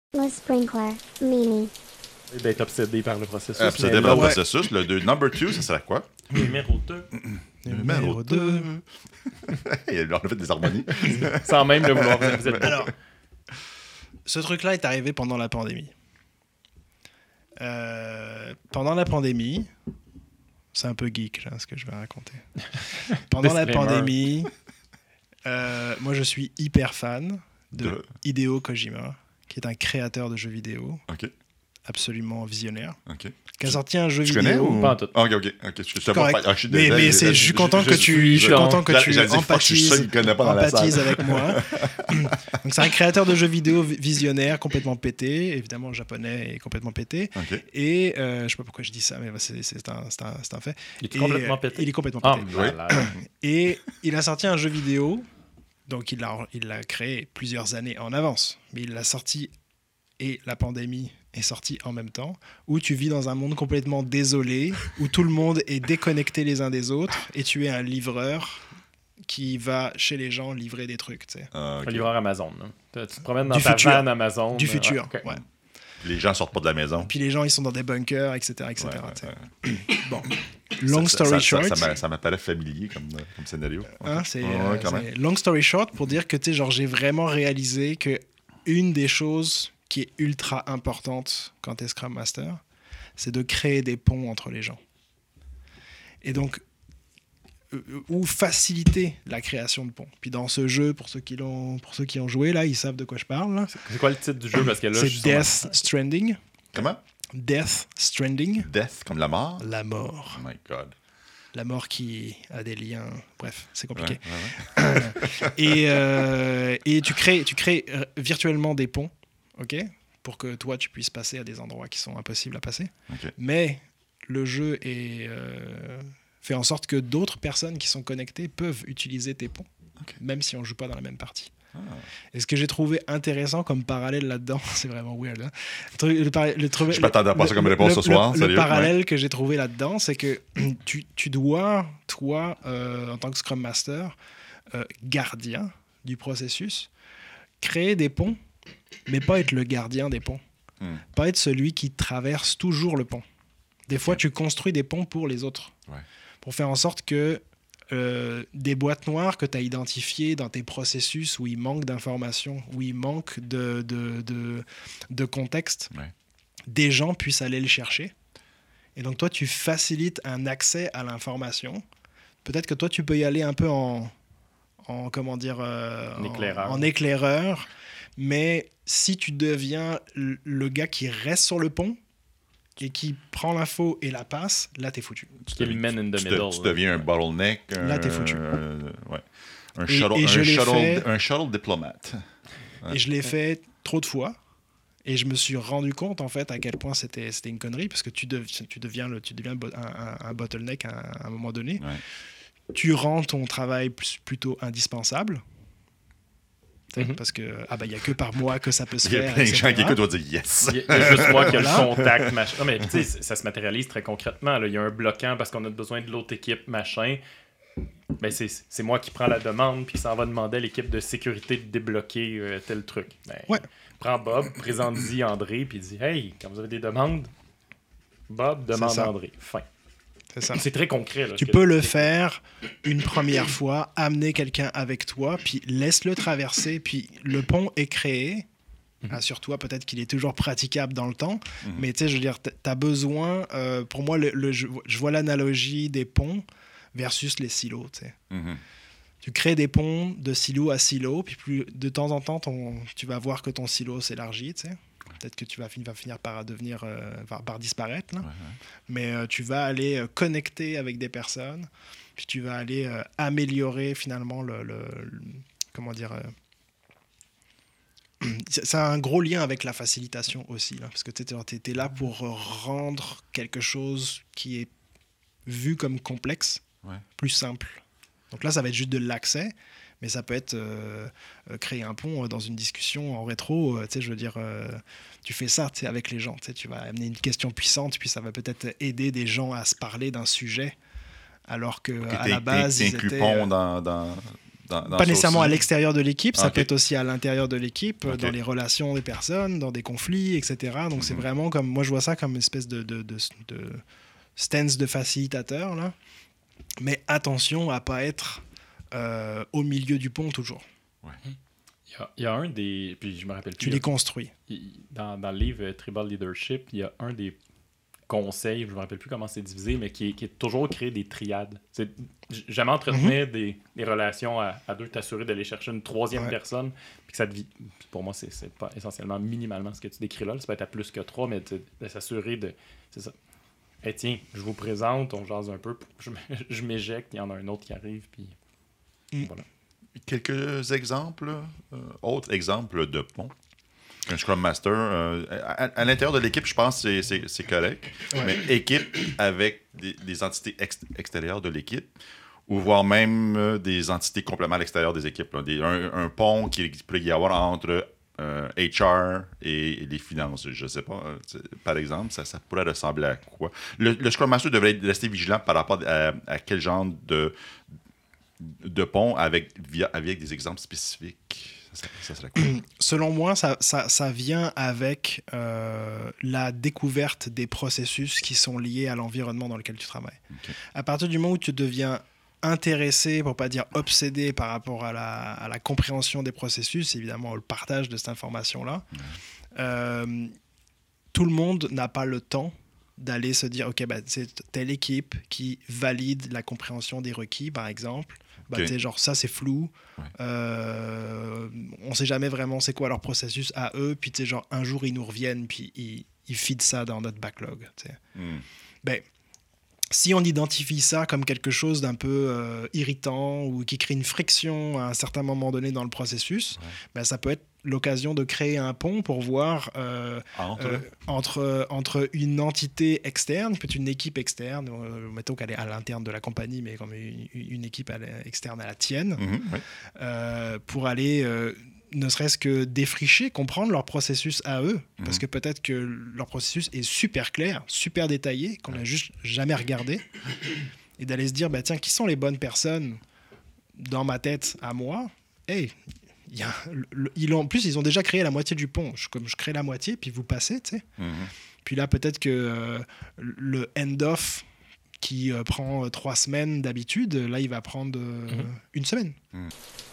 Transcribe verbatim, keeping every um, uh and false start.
Le sprinkler, Mini. D'être obsédé par le processus. Obsédé par le ouais. processus. Le deux, number two, ça serait quoi? Numéro deux. Numéro deux. On a fait des harmonies. Sans même le vouloir. Vous êtes... Alors, ce truc-là est arrivé pendant la pandémie. Euh, pendant la pandémie, c'est un peu geek là, ce que je vais raconter. Pendant la pandémie, euh, moi je suis hyper fan de, de Hideo Kojima, qui est un créateur de jeux vidéo. Okay. Absolument visionnaire. Okay. Qui a sorti un jeu tu vidéo. Connais ou... Pas en tout. Ah, ok, ok. okay. Je suis Correct. Pas... Ah, je suis mais, mais c'est, je suis content que tu, je suis content que tu empathises, empathises avec moi. Donc c'est un créateur de jeux vidéo visionnaire, complètement pété, évidemment japonais et complètement pété. Okay. Et euh, je sais pas pourquoi je dis ça, mais c'est, c'est, un, c'est, un, c'est un fait. Il est et, complètement pété. Il est complètement pété. Oh, voilà. Et il a sorti un jeu vidéo, donc il l'a, il l'a créé plusieurs années en avance, mais il l'a sorti et la pandémie est sorti en même temps, où tu vis dans un monde complètement désolé, où tout le monde est déconnecté les uns des autres, et tu es un livreur qui va chez les gens livrer des trucs. Tu sais. Uh, okay. Un livreur Amazon. Tu te promènes dans du ta futur. van Amazon. Du futur, ouais. Okay. ouais. Les gens sortent pas de la maison. Puis les gens, ils sont dans des bunkers, et cetera et cetera. Ouais, ouais, ouais. Bon, long ça, story ça, short... Ça, ça, ça m'apparaît familier comme, comme scénario. Hein, c'est, ouais, euh, c'est long story short, pour dire que tu sais, genre, j'ai vraiment réalisé que une des choses qui est ultra importante quand tu es Scrum Master, c'est de créer des ponts entre les gens. Et donc, euh, ou faciliter la création de ponts. Puis dans ce jeu, pour ceux qui l'ont, pour ceux qui ont joué, là, ils savent de quoi je parle. Là. C'est quoi le titre du jeu? Parce que là, c'est je Death sur... Stranding. Comment? Death Stranding. Death, comme la mort? La mort. Oh my God. La mort qui a des liens... Bref, c'est compliqué. Ouais, ouais, ouais. et, euh, et tu crées, tu crées virtuellement des ponts, ok, pour que toi, tu puisses passer à des endroits qui sont impossibles à passer. Okay. Mais le jeu est, euh, fait en sorte que d'autres personnes qui sont connectées peuvent utiliser tes ponts, okay. même si on ne joue pas dans la même partie. Ah. Et ce que j'ai trouvé intéressant comme parallèle là-dedans, c'est vraiment weird. Hein. Le, le, le, le, Je m'attendais à pas ça comme réponse ce soir. Le, le parallèle ouais. que j'ai trouvé là-dedans, c'est que tu, tu dois, toi, euh, en tant que Scrum Master, euh, gardien du processus, créer des ponts, mais pas être le gardien des ponts. Hmm. Pas être celui qui traverse toujours le pont. Des okay. fois, tu construis des ponts pour les autres. Ouais. Pour faire en sorte que Euh, des boîtes noires que tu as identifiées dans tes processus où il manque d'informations, où il manque de, de, de, de contexte, ouais. des gens puissent aller le chercher. Et donc, toi, tu facilites un accès à l'information. Peut-être que toi, tu peux y aller un peu en, en comment dire, euh, en, éclaireur. En, en éclaireur. Mais si tu deviens le, le gars qui reste sur le pont, et qui prend l'info et la passe, là, t'es foutu. Tu, deviens, man in the tu, middle, te, tu deviens un bottleneck. Un, là, t'es foutu. Un, ouais. un, et, shuttle, et un, shuttle, fait, un shuttle diplomate. Ouais. Et je l'ai fait trop de fois. Et je me suis rendu compte, en fait, à quel point c'était, c'était une connerie, parce que tu, dev, tu deviens, le, tu deviens un, un, un bottleneck à un, à un moment donné. Ouais. Tu rends ton travail plutôt indispensable. Mm-hmm. Parce que ah bah il y a que par moi que ça peut se faire. Il y a plein de gens qui écoutent doivent dire yes. Il y a juste moi qui a le contact machin. Non mais tu sais ça se matérialise très concrètement. Là. Il y a un bloquant parce qu'on a besoin de l'autre équipe machin. Ben c'est c'est moi qui prends la demande puis ça va demander à l'équipe de sécurité de débloquer euh, tel truc. Ben, ouais. Prends Bob, présente-y André puis dis hey quand vous avez des demandes, Bob demande à André. Fin. C'est ça. C'est très concret. Là, tu peux le faire une première fois, amener quelqu'un avec toi, puis laisse-le traverser, puis le pont est créé. Mm-hmm. Assure-toi peut-être qu'il est toujours praticable dans le temps, mm-hmm. mais tu sais, je veux dire, tu as besoin... Euh, pour moi, le, le, je, je vois l'analogie des ponts versus les silos, tu sais. Mm-hmm. Tu crées des ponts de silo à silo, puis plus, de temps en temps, ton, tu vas voir que ton silo s'élargit, tu sais. Peut-être que tu vas, vas finir par devenir, euh, par, par disparaître, là. Ouais, ouais. Mais euh, tu vas aller euh, connecter avec des personnes, puis tu vas aller euh, améliorer finalement le, le, le comment dire. Euh, c'est un gros lien avec la facilitation aussi, là, parce que tu es là pour rendre quelque chose qui est vu comme complexe, ouais. plus simple. Donc là, ça va être juste de l'accès. Mais ça peut être euh, euh, créer un pont euh, dans une discussion en rétro. Euh, tu sais, je veux dire, euh, tu fais ça avec les gens. Tu vas amener une question puissante, puis ça va peut-être aider des gens à se parler d'un sujet, alors qu'à la base, ils étaient... pont dans, dans, dans, dans Pas ça nécessairement aussi. à l'extérieur de l'équipe, ça Ok. peut être aussi à l'intérieur de l'équipe, Ok. dans les relations des personnes, dans des conflits, et cetera. Donc c'est Mhm. vraiment comme, moi je vois ça comme une espèce de, de, de, de stance de facilitateur, là. Mais attention à pas être euh, au milieu du pont toujours. Il y a, il y a un des. Puis je me rappelle plus. Tu les construis. il- dans, dans le livre euh, Tribal Leadership, il y a un des conseils, je me rappelle plus comment c'est divisé, mais qui est, qui est toujours créer des triades. C'est j- jamais entretenir Mhm. des, des relations à, à deux, t'assurer d'aller chercher une troisième Ouais. personne, puis que ça devient. Pour moi, c'est c'est pas essentiellement minimalement ce que tu décris là. Ça peut être à plus que trois, mais de, de s'assurer de. C'est ça. Eh tiens, je vous présente, on jase un peu, je, m- je m'éjecte, il y en a un autre qui arrive, puis Mm. voilà. Quelques exemples, euh, autres exemples de pont. Un Scrum Master, euh, à, à l'intérieur de l'équipe, je pense que c'est- c'est c'est correct. Ouais. Mais équipe avec des, des entités ex- extérieures de l'équipe, ou voire même euh, des entités complètement à l'extérieur des équipes. Là. Des, un, un pont qu'il pourrait y avoir entre euh, H R et, et les finances. Je ne sais pas, euh, c'est- par exemple, ça, ça pourrait ressembler à quoi? Le, le Scrum Master devrait être- rester vigilant par rapport à, à quel genre de, de pont avec, via, avec des exemples spécifiques. Ça, ça serait cool. Selon moi, ça, ça, ça vient avec euh, la découverte des processus qui sont liés à l'environnement dans lequel tu travailles. Ok. À partir du moment où tu deviens intéressé, pour pas dire obsédé par rapport à la, à la compréhension des processus, évidemment le partage de cette information-là, euh, tout le monde n'a pas le temps d'aller se dire, OK, bah, c'est telle équipe qui valide la compréhension des requis, par exemple. Bah, Ok. tu sais, genre, ça, c'est flou. Ouais. Euh, on sait jamais vraiment c'est quoi leur processus à eux. Puis, tu sais, genre, un jour, ils nous reviennent, puis ils, ils feedent ça dans notre backlog. Tu sais. Hmm. Ben, si on identifie ça comme quelque chose d'un peu euh, irritant ou qui crée une friction à un certain moment donné dans le processus, Ouais. ben, ça peut être l'occasion de créer un pont pour voir euh, Entre. euh, entre, entre une entité externe, peut-être une équipe externe, euh, mettons qu'elle est à l'interne de la compagnie, mais comme une, une équipe à la- externe à la tienne, Mhm, oui. euh, pour aller euh, ne serait-ce que défricher, comprendre leur processus à eux, parce Mhm. que peut-être que leur processus est super clair, super détaillé, qu'on n'a juste jamais regardé, et d'aller se dire, bah, tiens, qui sont les bonnes personnes dans ma tête à moi? Hey, il y a, le- ils ont, en plus, ils ont déjà créé la moitié du pont. Je, comme je crée la moitié, puis vous passez, tu sais. Mhm. Puis là, peut-être que euh, le end-off qui euh, prend euh, trois semaines d'habitude, là, il va prendre euh, Mhm. une semaine. Mhm.